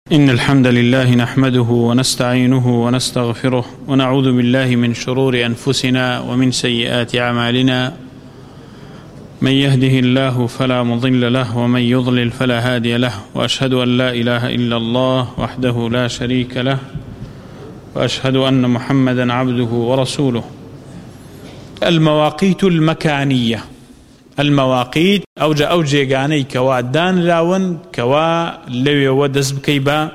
إن الحمد لله نحمده ونستعينه ونستغفره ونعوذ بالله من شرور أنفسنا ومن سيئات أعمالنا. من يهده الله فلا مضل له ومن يضلل فلا هادي له، وأشهد أن لا إله إلا الله وحده لا شريك له، وأشهد أن محمدا عبده ورسوله. المواقيت المكانية، المواقيت أو جيغاني كوا دان لاون كوا لوي ودز بكيبا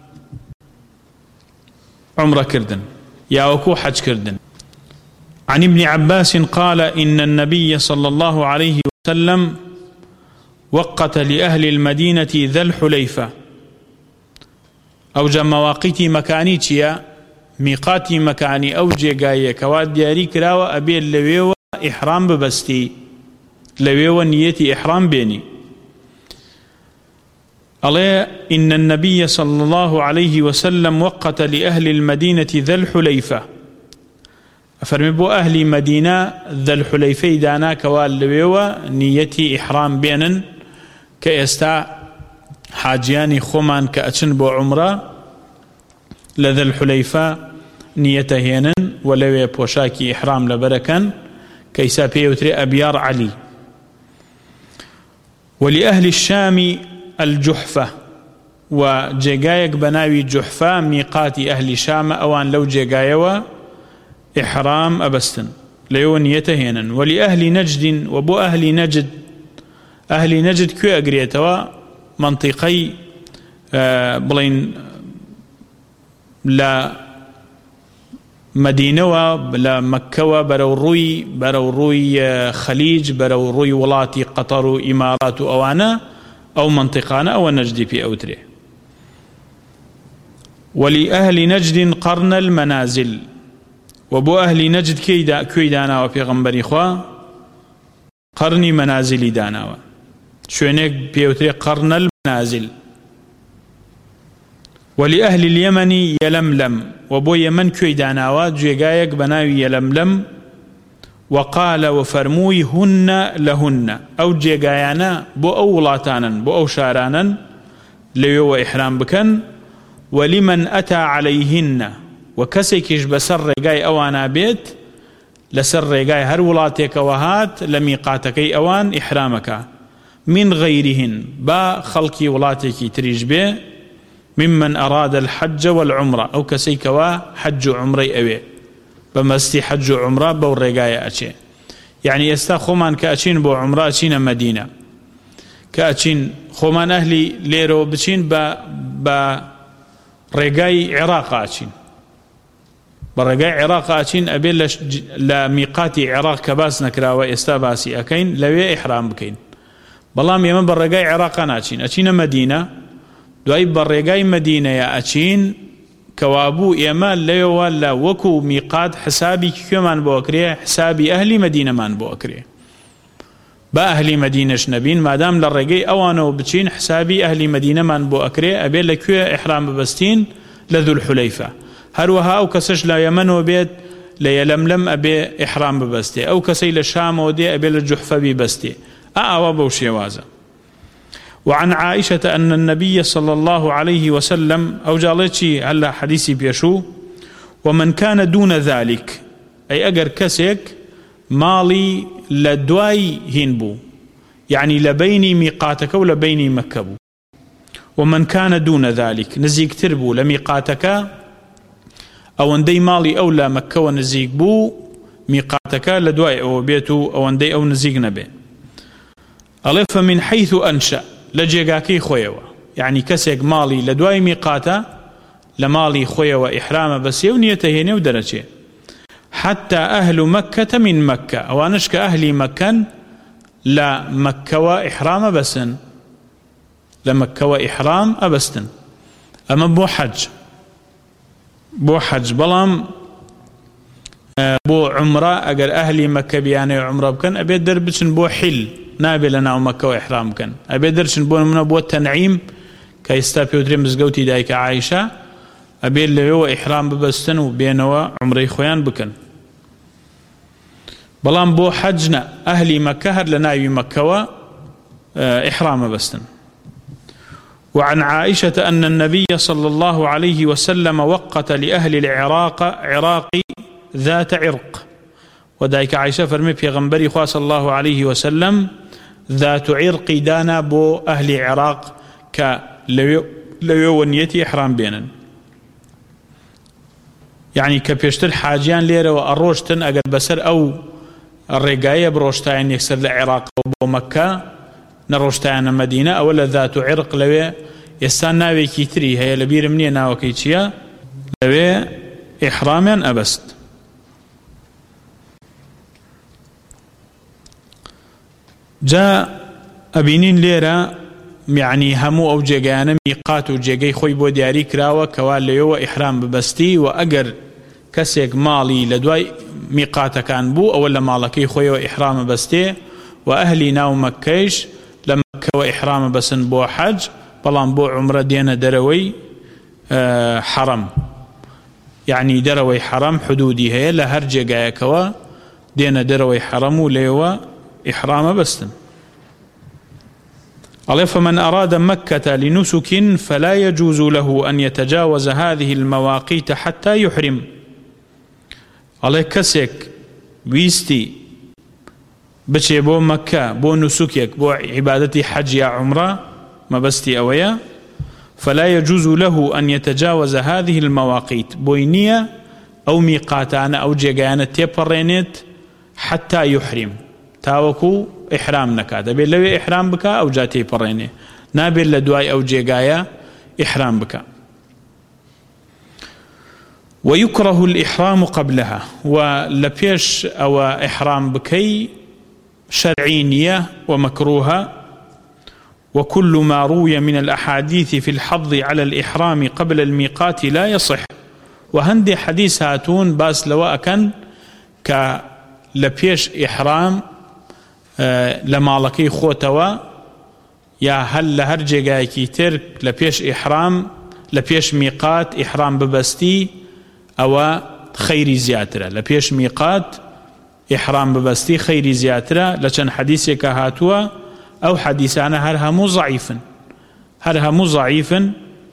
عمره كردن يا وكو حج كردن. عن ابن عباس قال إن النبي صلى الله عليه وسلم وقت لأهل المدينة ذا الحليفة. أوجا مواقيتي مكاني تيا ميقاتي مكاني أو جيغاية كوا دياري كراوة أبي اللوي إحرام ببستي لوي ونيتي إحرام بيني. الله إن النبي صلى الله عليه وسلم وقت لأهل المدينة ذا الحليفة. أفرمي بو أهل مدينة ذا الحليفة دانا كوال لوي نيتي إحرام بينن كيستا حاجياني خمان كأتشن بو عمره لذا الحليفة نيته هينن ولوي بوشاكي إحرام لبركن كيسا بيوتري أبيار علي. ولأهل الشام الجحفة، وجيغايك بناوي جحفة ميقات أهل الشام أوان لو جيغايوا إحرام أبستن ليو نيتهينا. ولأهل نجد، وبو أهل نجد، أهل نجد كو أقريتوا منطقي بلين لا مدينة لا مكة برو روي خليج برو روي ولاتي قطر إمارات أوانا أو منطقانا أو نجد في أوتري. ولأهل نجد قرن المنازل، وبو أهل نجد كي دانا وفي غنبري خوا قرن منازل دانا شوينيك في أوتري قرن المنازل. ولأهل اليمن يلملم، وبو يمن كوي داناوا جيغايك بناوي يلملم. وقال وفرموي هن لهن، أو جيغايانا بو أو ولاتانا بو أو شارانا ليو إحرام بكن. ولمن أتى عليهن، وكسيكيش بسر ريغاي أوانا بيت لسر ريغاي هر ولاتيك وهات لميقاتكي أوان إحرامك من غيرهن با خلقي ولاتيكي تريج بي ممن أراد الحج والعمرة، أو كسيكوا حج عمري أوي بمستي حج عمرة بو الرقاية أشي. يعني يستا خومان كأشين بو عمرة أشين مدينة، كأشين خومان أهلي ليرو بشين با رقاي عراق أشين، برقاي عراق أشين أبي لميقاتي عراق كباس نكراوة يستا باسي أكين لوي إحرام بكين. بلام يمن برقاي عراق أشين مدينة دوای بەڕێگای مدینەیە ئەچین کەوابوو ئێمە لێوە لە وەکو میقات حسابی کوێمان بۆ ئەکرێ حسابی ئەهلی مدینەمان بۆ ئەکرێ. با ئەهلی مدینەش نەبین مادام لە ڕێگەی ئەوانەوە بچین حسابی ئەهلی مدینەمان بۆ ئەکرێ ئەبێ لەکوێ ئیحرام ببەستین لە ذو الحليفة. هەروەها ئەو کەسەش لە یەمەنەوە بێت لە یەلەملەم ئەبێ ئیحرام ببەستێ، ئەو کەسەی لە شامەوە دێ ئەبێ لە جوحفە بیبەستێ. ئەوە بەو شێوازە. وعن عائشة أن النبي صلى الله عليه وسلم أو جالتشي على حديثي بيشو ومن كان دون ذلك، أي أجر كسك مالي لدواي هنبو، يعني لبيني ميقاتك ولبيني مكبو. ومن كان دون ذلك نزيك تربو لميقاتك أو اندي مالي أو لا مكة ونزيك بو ميقاتك لدواي أو بيتو أو اندي أو نزيك نبي. ألف من حيث أنشأ لجيغاكي خويوة، يعني كسيك مالي لدواي ميقاتا لمالي خويوة إحرام بس يونيته هنا ودرجة. حتى أهل مكة من مكة، أوانشك أهلي مكة لا مكة وإحرام بسن لمكة وإحرام أبستن. أما بو حج بلام بو عمرة أجر أهلي مكة بياني عمرة بكن أبي دربشن بو حل نابل لنا ومكة وإحرام كان أبي درشن بون من أبو التنعيم كيستابي ودري مزقوتي دايك عائشة أبي اللي هو إحرام ببستن وبينه عمري خويان بكن. بلان بو حجنا أهلي مكة هر لناوي مكة وإحرام بستن. وعن عائشة أن النبي صلى الله عليه وسلم وقت لأهل العراق ذات عرق. ودايك عائشة فرمي پیغمبری خواه صلى الله عليه وسلم ذات عرق دانا بو أهل العراق لو ونيتي إحرام بينا، يعني كبيشتر حاجيان ليرة وأروشتن أقل بسر أو الرقاية بروشتاين يكسر العراق ومكة نروشتاين مدينة أولا ذات عرق لوي يستان ناوي كيتري هي لبير مني ناوي كيتشيا لوي إحراما أبست. جاء أبينين ليرة يعني همو أو جيغانا ميقات وجيغي خوي بو دياري كراوة كوال ليو إحرام ببستي وأقر كسيك مالي لدواي ميقات كان بو أولا مالكي خوي وإحرام بستي وأهلي ناو مكيش لمكة وإحرام بسن بو حج بلان بو عمره دينا دروي حرم، يعني دروي حرم حدودي هي لهر جيغايا كوا دينا دروي حرم وليو إحرام بستن. قال فمن أراد مكة لنسك فلا يجوز له أن يتجاوز هذه المواقيت حتى يحرم. قال كسك ويستي بچه بو مكة بو نسكيك بو عبادتي حج يا عمره ما بستي أويا فلا يجوز له أن يتجاوز هذه المواقيت بوينية أو ميقاتانا أو جيغانا تيبرينيت حتى يحرم تاوكو إحرام نكادا بين لوي إحرام بكا أو جاتي بريني نابل لدواي أو جيغايا إحرام بكا. ويكره الإحرام قبلها ولبيش أو إحرام بكي شرعينية ومكروها. وكل ما روي من الأحاديث في الحظ على الإحرام قبل الميقات لا يصح. وهندي حديث هاتون باس لواء كان كلبيش إحرام لمالكي خوتوا يا هل لهر جيغايكي ترك لبيش إحرام لبيش ميقات إحرام ببستي أو خيري زياترة لبيش ميقات إحرام ببستي خيري زياترة لكن حديثك هاتوا أو حديثانا هرها مو ضعيفا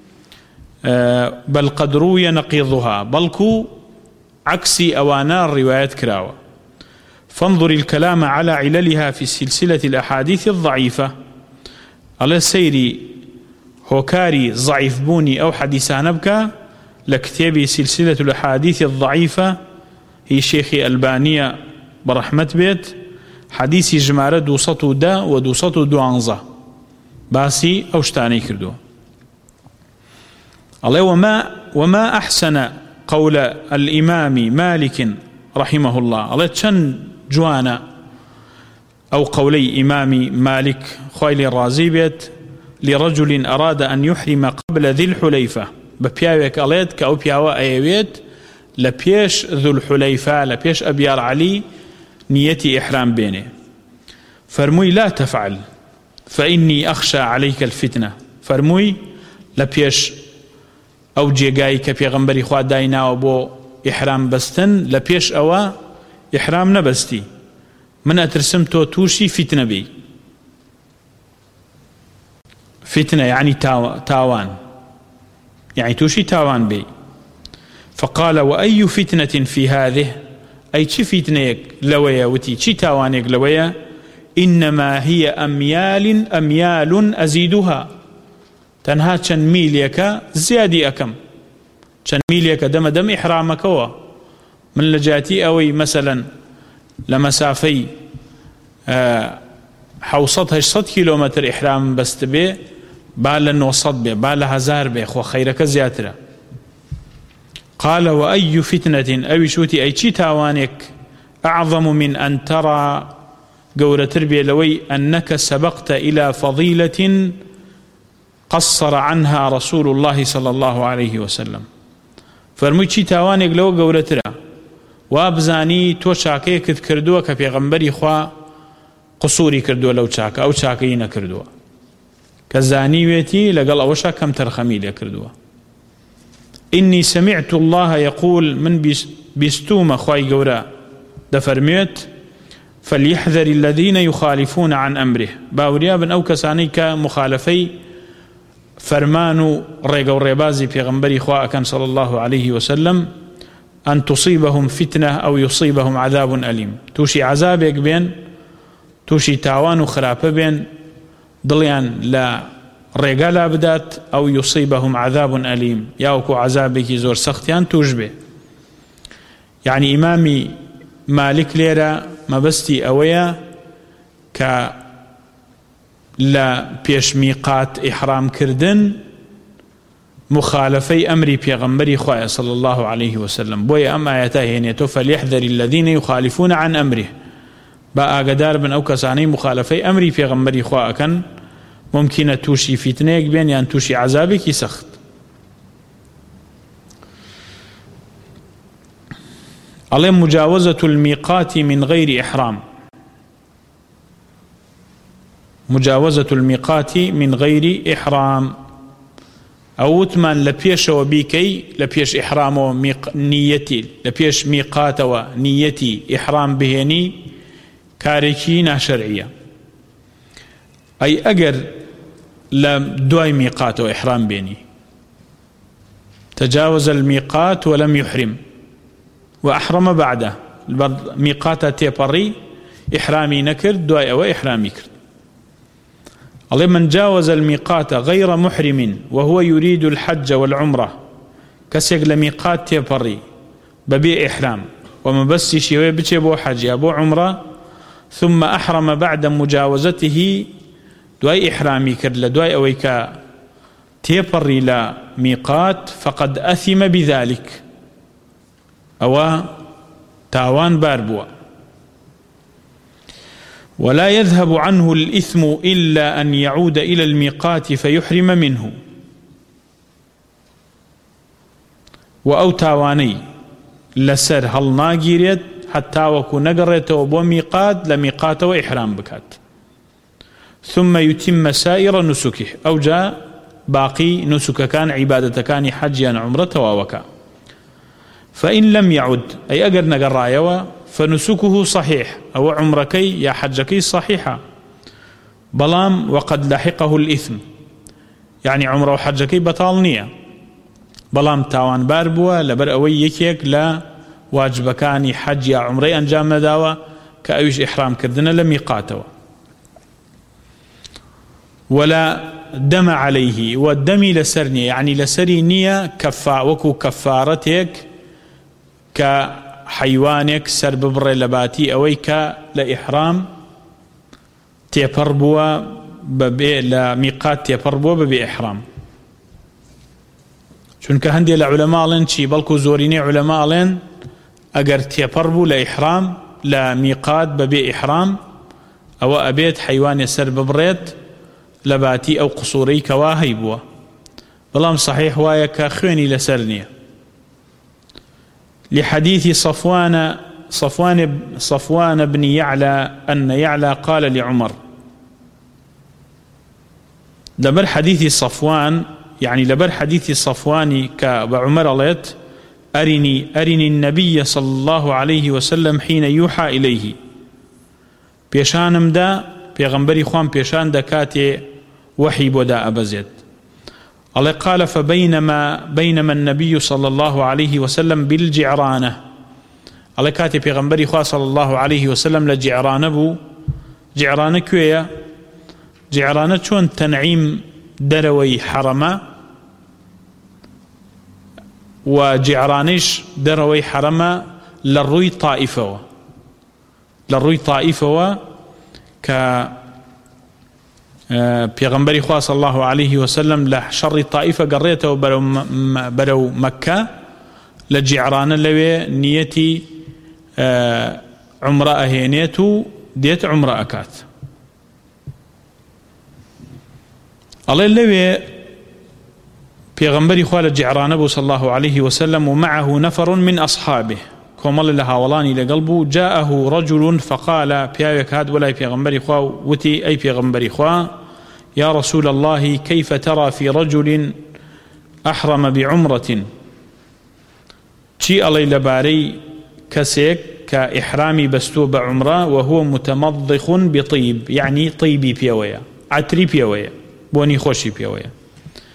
بل قد روي نقيضها بلكو عكسي أوانا الرواية كراوة. فانظر الكلام على عللها في سلسلة الأحاديث الضعيفة. على سيري هوكاري ضعيف بوني أو حديثان بك لكتابي سلسلة الأحاديث الضعيفة هي شيخي ألبانية برحمة بيت حديثي جمارة دوسطو دا ودوسطو دوانزة باسي أو شتاني كردو. الله وما أحسن قول الإمام مالك رحمه الله. الله چن جوانا أو قولي إمام مالك خويل الرازي بيت لرجل أراد أن يحرم قبل ذي الحليفة ببياوك أليت كأو بياوا أيويت لبيش ذو الحليفة لبيش أبيار علي نيتي إحرام بينه فرموي لا تفعل فإني أخشى عليك الفتنة. فرموي لبيش أو جيغاي كبيغمبري خواه داينا وبو إحرام بستن لبيش أوا إحرام نبستي من أترسمتو توشي فتنة بي فتنة يعني تاوان يعني توشي تاوان بي. فقال وأي فتنة في هذه أي چي فتنة لويا وتي چي تاوانيك لويا إنما هي أميال أزيدها تنها چن ميليك زيادي أكم چن ميليك دم إحرامك هو من لجاتي أوي مثلا لمسافي حوصتها 100 كيلومتر إحرام بست بي بالا نوصد بي بالا هزار بي خو خيرك زياترة. قال وأي فتنة أو شوتي أي شي تاوانك أعظم من أن ترى قولة تربية لوي أنك سبقت إلى فضيلة قصر عنها رسول الله صلى الله عليه وسلم. فرمي شي تاوانك لو قولة ترى وابزاني تو شاكي كذ كردوه كبيغمبري خوا قصوري كردوه لو شاك أو شاكيين كردوه كزاني ويتي لقل أوشا كم ترخمي لي كردوه. إني سمعت الله يقول من بيستوم خواي قورا دفرميت فليحذر الذين يخالفون عن أمره باوريا بن أو كسانيك مخالفي فرمان ريقو ريبازي في غنبري خواء كان صلى الله عليه وسلم أن تصيبهم فتنة أو يصيبهم عذاب أليم توشي عذابك بين توشي تاوان وخرابة بين ضليان لا ريقالا بدات أو يصيبهم عذاب أليم ياوكو عذابك زور سختيان توجبه يعني إمامي مالك ليرا ما بستي أويا لا بيش ميقات إحرام كردن مخالفي أمري بيغمبري خوايا صلى الله عليه وسلم بوي أم آياته هنيتو فليحذر الذين يخالفون عن أمره بقى قدار بن أو كساني مخالفي أمري بيغمبري خوايا كان ممكن توشي فتنيك بين يعني توشي عذابك سخت عليهم مجاوزة الميقات من غير إحرام مجاوزة الميقات من غير إحرام أو تمان لبيش وبيكي لبيش إحرام نيتي لبيش ميقات ونيتي إحرام بهني كاريكينا شرعية أي أجر لدواي ميقات وإحرام بيني تجاوز الميقات ولم يحرم وأحرم بعده ميقات تيبري إحرامي نكر دواي أو إحرامي كرد الله من جاوز الميقات غير محرم وهو يريد الحج والعمرة كسيق لميقات تيبري ببيع إحرام وما بس شيء بيجي بو حج أبو عمرة ثم أحرم بعد مجاوزته دواي إحرامي كرد لدواي أويكا تيبري لا ميقات فقد أثم بذلك أو تاوان باربوا ولا يذهب عنه الإثم إلا أن يعود إلى الميقات فيحرم منه وأو تاواني لسر هل ناقيريت حتى وكو نقريت وبو ميقات لميقات وإحرام بكات ثم يتم سائر نسكه أو جاء باقي نسك كان عبادة كان حجيا عمرة ووكا فإن لم يعد أي أقر نقرايوا فنسكه صحيح أو عمركي يا حجكي صحيحة بلام وقد لحقه الإثم يعني عمره وحجكي بطالنية بلام تاوان باربوا لبر أوي يكيك لا واجبكاني حج يا عمري أنجام نداوة كأيش إحرام كردنا لم يقاتوا ولا دم عليه والدم لسرني يعني لسري نية وكو كفارتك كحيوانك سر ببر لباتي أويك لإحرام تيبربوا لميقات تيبربوا بإحرام چونکە هەندێک لە عولەماڵێن چی بەڵکو زۆرینەی عولەماڵێن ئەگەر تێپەڕبوو لە ئیحرام لە میقات بەبێ ئیحرام ئەوە ئەبێت حەیوانێ سەر ببڕێت لە باتی ئەو قسوورەی کەوا هەیبووە بەڵام صحیح وایە کە خوێنی لەسەر نییە لحديث صفوان بن يعلى أن يعلى قال لعمر لبر حديث صفوان يعني لبر حديث صفواني كعمر عليت أرني النبي صلى الله عليه وسلم حين يوحى إليه بيشانم دا بيغمبري خوان بيشان دا كاتي وحي بودا أبزيد الله قال بينما النبي صلى الله عليه وسلم بالجعرانة الله كاتي بيغمبري خوان صلى الله عليه وسلم لجعرانة بو جعرانة كوية جعرانة شون تنعيم دروي حرمة وجعرانيش دروي حرمة للروي طائفة ك بيغمبري خواه صلى الله عليه وسلم لشر الطائفة قريته برو مكة لجعرانة لوي نيتي عمره هينيتو ديت عمره أكات الله اللي بيغمبري خوال الجعران صلى الله عليه وسلم ومعه نفر من أصحابه كومال لها ولاني لقلبه جاءه رجل فقال بياك هاد ولا بيغمبري خواه وتي أي بيغمبري خواه يا رسول الله كيف ترى في رجل أحرم بعمرة شي الله لباري كسيك كإحرامي بستو بعمرة وهو متمضخ بطيب يعني طيبي بيويا عتري بيويا بوني خوشي بيويا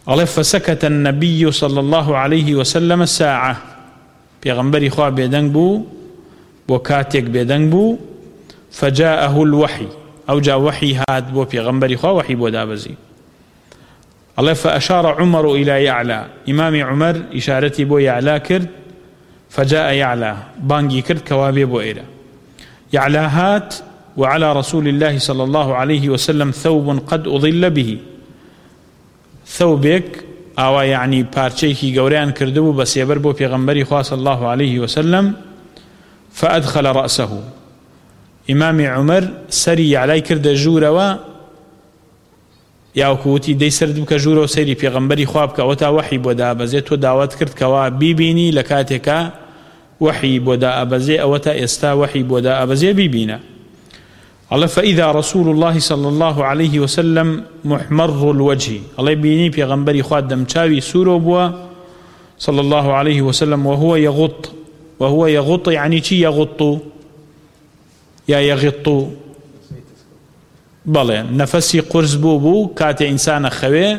الله فسكت النبي صلى الله عليه وسلم ساعة پیغمبری خوا بيدنگ بو وكاتك بيدنگ بو فجاءه الوحي أو جاء وحي هاد بو پیغمبری خوا وحي بو دابزي الله فأشار عمر إلى يعلى إمام عمر إشارتي بو يعلى كرد فجاء يعلى بانجي كرد كوابي بو إيرا يعلى هات وعلى رسول الله صلى الله عليه وسلم ثوب قد أضل به ثوبك أو يعني بارشيكي قوريان كردبو بس يبربو پیغمبري خواه صلى الله عليه وسلم فأدخل رأسه إمام عمر سري علي كرد جوروا ياوكوتي دي سردبك جورو سري پیغمبري خواه بكوتا وحي بودا بزيت ودعوت كرد كوا بيبيني لكاتك وحي بودا أبزي أوتا استا وحي بودا أبزي بيبينا الله فإذا رسول الله صلى الله عليه وسلم محمر الوجه الله بيني بيغمبري خواد دمشاوي سورو بوا صلى الله عليه وسلم وهو يغط يعني شي يغط يا يغط بله نفسي قرز بو كات إنسان خوي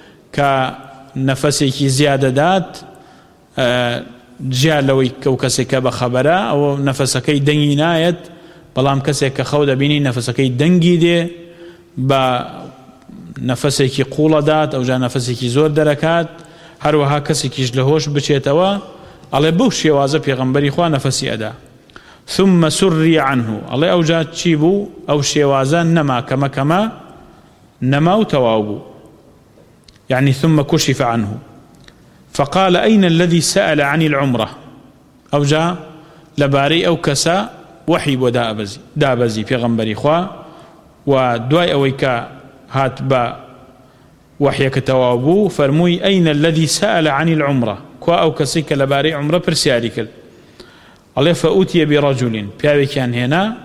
كنفسي كي زيادة دات جا لوي كوكسك بخبره أو نفسكي دنينايت بەڵام کەسێک کە خەو دەبینی نەفەسەکەی دەنگی دێ بە نەفەسێکی قوڵەدات ئەوجا نەفەسێکی زۆر دەرەکات هەروەها کەسێکیش لە هۆش بچێتەوە ئەڵێ بەو شێوازە پێغەمبەری خوا نەفەسی ئەدا ثم سري عنه ئەڵێ ئەوجا چی بوو ئەو شێوازە نەما کەمەکەمە نەما و تەواو بوو يعني ثم كشف عنه فقال أين الذي سأل عن العمرة أوجا لباري أو كسا وحي بو دابزي پیغمبری خوا و دوای اوی که هات با وحی کتوابو فرموی أين الذي سأل عن العمرة كوا او کسی که لباری عمره پرسیاری کرد الله فأوتي برجل پیاوی کان هنا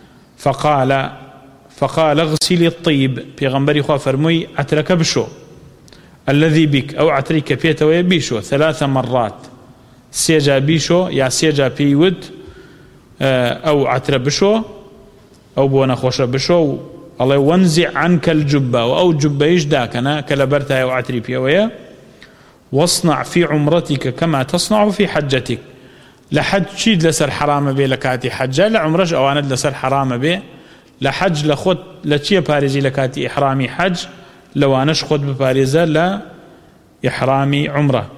فقال اغسل الطيب پیغمبری خوا فرموی عترك بشو الذي بك او عترك بيتوي بيشو 3 مرات سيجا بيشو يا سيجا بيود أو عتر بشو أو بونا خوش بشو الله وانزع عنك الجبة أو جبة يجداكنا كلبرتها أو عتري بيوية واصنع في عمرتك كما تصنع في حجتك لحج شيد لسر حرام بي لكاتي حجة لعمرش أواند لسر حرام بي لحج لخد لشي باريزي لكاتي إحرامي حج لوانش خد بباريزة لإحرامي عمره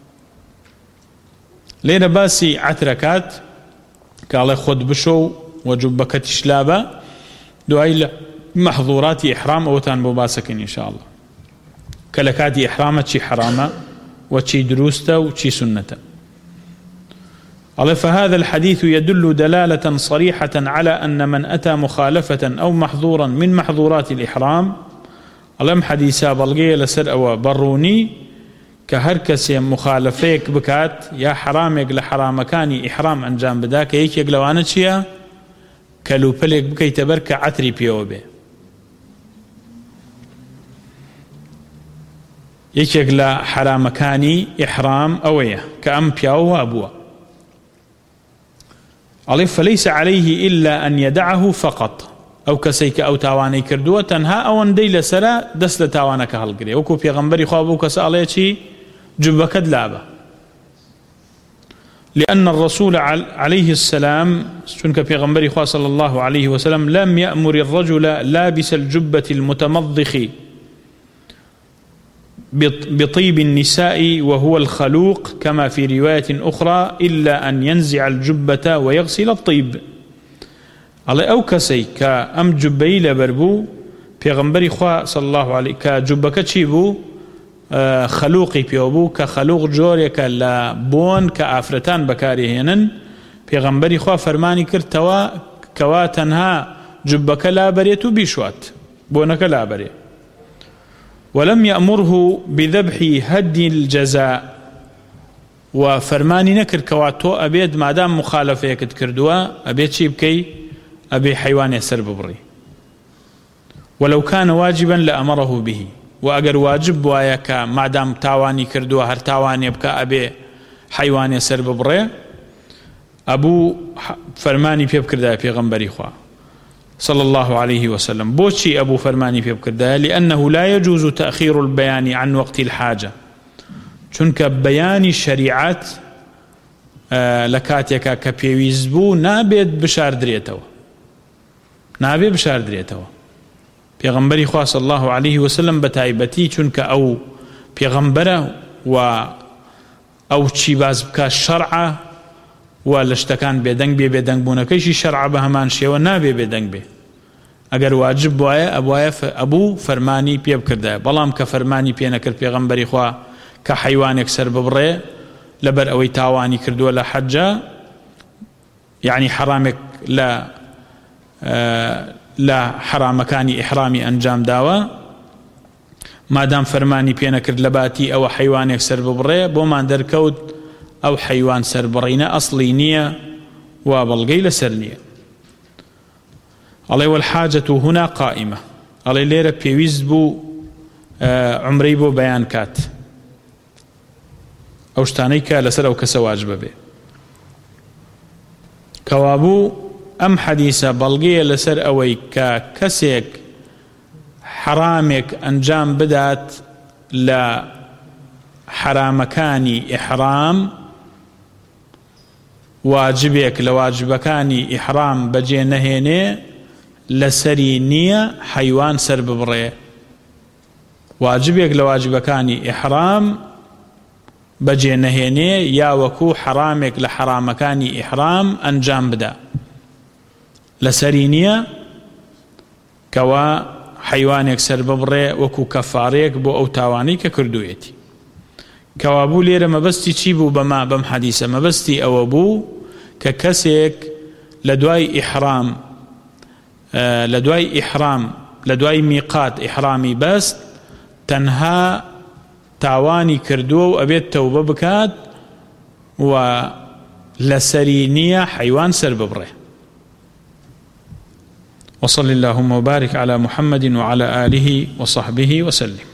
لين باسي عتركات قال خد بشو وجبك تشلابه دعاء محظورات إحرام أوتان بباسكين إن شاء الله كلكات إحرامة شي حرامة وشي دروسته وشي سنته قال فهذا الحديث يدل دلالة صريحة على أن من أتى مخالفة أو محظورا من محظورات الإحرام ألم حديثا بلغي لسر أو بروني كهركس مخالفيك بكات يا حرامك لحرامكاني إحرام أنجام بداك يك لوانا شيا كلوبلك بكي تبرك عتري بيوبي يك لحرامكاني إحرام أويه كأم بياو أبوه ألف فليس عليه إلا أن يدعه فقط أو كسيك أو تاواني كردوة تنها أو أن ديل سرا دس لتاوانك هالقري وكو بيغمبري خوابو كسأليه شي جبكد لابا لأن الرسول عليه السلام سنك بيغمبري خواه صلى الله عليه وسلم لم يأمر الرجل لابس الجبة المتمضخ بطيب النساء وهو الخلوق كما في رواية أخرى إلا أن ينزع الجبة ويغسل الطيب على أو كسي كأم جبي لبربو بيغمبري خواه صلى الله عليه كجبك تشيبو خلوقي بيوبو كخلوق جوريك لبون كأفرتان بكاري هنن بيغمبري خواه فرماني كرت كوا تنها جبك لا بريتو بيشوات بونك لا بري ولم يأمره بذبح هدي الجزاء وفرماني نكر كواتو أبيد ما دام مخالفة كتكردوا أبيد شي بكي أبي حيوان يسر ببري ولو كان واجبا لأمره به وأجر واجب وياك ما دام تاواني كردوا هر تاواني يبكى أبي حيوان يسر ببري أبو فرماني بيبكر دا بيغمبري خوا صلى الله عليه وسلم. بوشي أبو فرماني في بكردها لأنه لا يجوز تأخير البيان عن وقت الحاجة، چونك بيان الشريعات لكاتيكا كبيويزبو نابد بشار دريتو، نابد بشار دريتو. پیغمبری خواه صلی الله علیه وسلم بتایبتی چونکە ئەو پیغمبرە و ئەو چی باز بکە شەرعە و لە شتەکان بێدەنگ بێ بێدەنگ بوونەکەیشی شەرعە بە هەمان شێوە نابێ بێدەنگ بێ. ئەگەر واجب وایە ئەبوایە ئەبوو فەرمانی پێ بکردایە، بەڵام کە فەرمانی پێ نەکرد پیغمبری خواه کە حیوانێک سەر ببڕێ لەبەر ئەوەی تاوانی کردووە لە حەجە، یعنی حرامێک لە حرامەکانی ئیحرامی ئەنجام داوە، مادام فەرمانی پێ نەکرد لە باتی ئەوە حیوانێک سەر ببڕێ بۆمان دەرکەوت ئەو حیوان سەر بڕینە ئەسڵی نییە و بەڵگەی لەسەر نییە. ئەڵێ والحاجەة هنا قائمة، ئەڵێ لێرە پێویست بوو عمرەی بۆ بەیان کات ئەو شتانەی کە لەسەر ئەو کەسە واجبە بێ. کەوابوو ئەم حەدیسە بەڵگەیە لەسەر ئەوەی کە کەسێک حرامێک ئەنجام بدات لە حرامەکانی ئیحرام، واجبێک لە واجبەکانی ئیحرام بەجێ نەهێنێ لەسەری نییە حەیوان سەر ببڕێ. واجبێک لە واجبەکانی ئیحرام بەجێ نەهێنێ یا وەکو حرامێک لە حرامەکانی ئیحرام ئەنجام بدا لەسەری نییە کەوا حیوانێک سەر ببڕێ وەکو کەفارێک بۆ ئەو تاوانەی کە کردوویەتی. کەوابوو لێرە مەبەستی چی بوو بەم حەدیسە؟ مەبەستی ئەوە بوو کە کەسێک لە دوای میقات ئیحرامی بەست تەنها تاوانی کردووە و ئەبێت تەوبە بکات و لەسەری نییە حیوان سەر ببڕێ. وصل اللهم وبارك على محمد وعلى آله وصحبه وسلم.